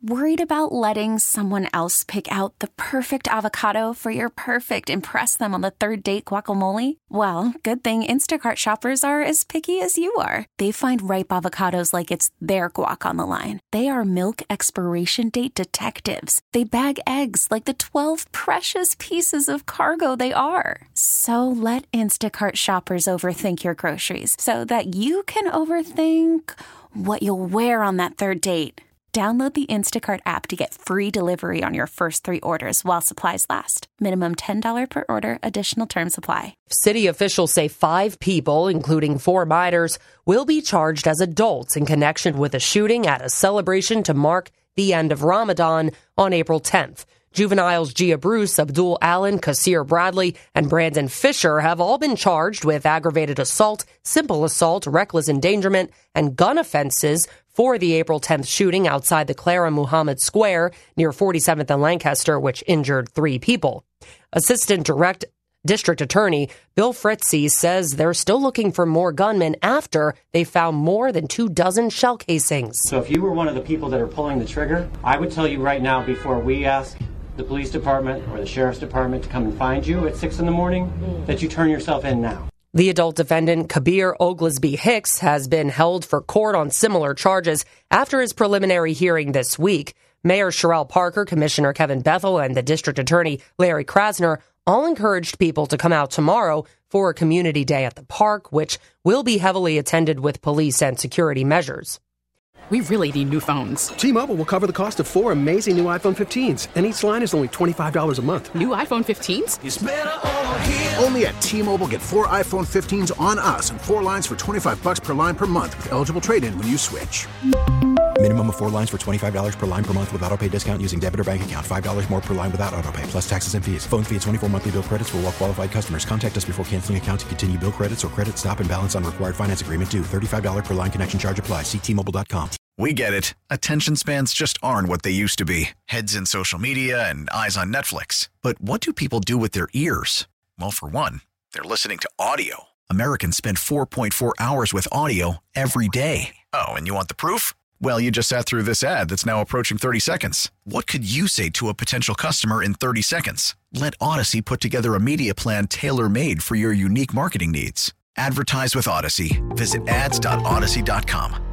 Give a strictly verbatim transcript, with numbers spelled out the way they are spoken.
Worried about letting someone else pick out the perfect avocado for your perfect impress them on the third date guacamole? Well, good thing Instacart shoppers are as picky as you are. They find ripe avocados like it's their guac on the line. They are milk expiration date detectives. They bag eggs like the twelve precious pieces of cargo they are. So let Instacart shoppers overthink your groceries so that you can overthink what you'll wear on that third date. Download the Instacart app to get free delivery on your first three orders while supplies last. Minimum ten dollars per order. Additional terms apply. City officials say five people, including four minors, will be charged as adults in connection with a shooting at a celebration to mark the end of Ramadan on April tenth. Juveniles Gia Bruce, Abdul Allen, Kassir Bradley, and Brandon Fisher have all been charged with aggravated assault, simple assault, reckless endangerment, and gun offenses for the April tenth shooting outside the Clara Muhammad Square near forty-seventh and Lancaster, which injured three people. Assistant Direct District Attorney Bill Fritzie says they're still looking for more gunmen after they found more than two dozen shell casings. So if you were one of the people that are pulling the trigger, I would tell you right now, before we ask the police department or the sheriff's department to come and find you at six in the morning, that you turn yourself in now. The adult defendant, Kabir Oglesby Hicks, has been held for court on similar charges after his preliminary hearing this week. Mayor Sherelle Parker, Commissioner Kevin Bethel, and the District Attorney Larry Krasner all encouraged people to come out tomorrow for a community day at the park, which will be heavily attended with police and security measures. We really need new phones. T-Mobile will cover the cost of four amazing new iPhone fifteens, and each line is only twenty-five dollars a month. New iPhone fifteens? It's better over here. Only at T-Mobile, get four iPhone fifteens on us and four lines for twenty-five dollars per line per month with eligible trade-in when you switch. Minimum of four lines for twenty-five dollars per line per month with autopay discount using debit or bank account. five dollars more per line without autopay, plus taxes and fees. Phone fee at twenty-four monthly bill credits for well-qualified customers. Contact us before canceling account to continue bill credits or credit stop and balance on required finance agreement due. thirty-five dollars per line connection charge applies. See T Mobile dot com. We get it. Attention spans just aren't what they used to be. Heads in social media and eyes on Netflix. But what do people do with their ears? Well, for one, they're listening to audio. Americans spend four point four hours with audio every day. Oh, and you want the proof? Well, you just sat through this ad that's now approaching thirty seconds. What could you say to a potential customer in thirty seconds? Let Odyssey put together a media plan tailor-made for your unique marketing needs. Advertise with Odyssey. Visit ads dot odyssey dot com.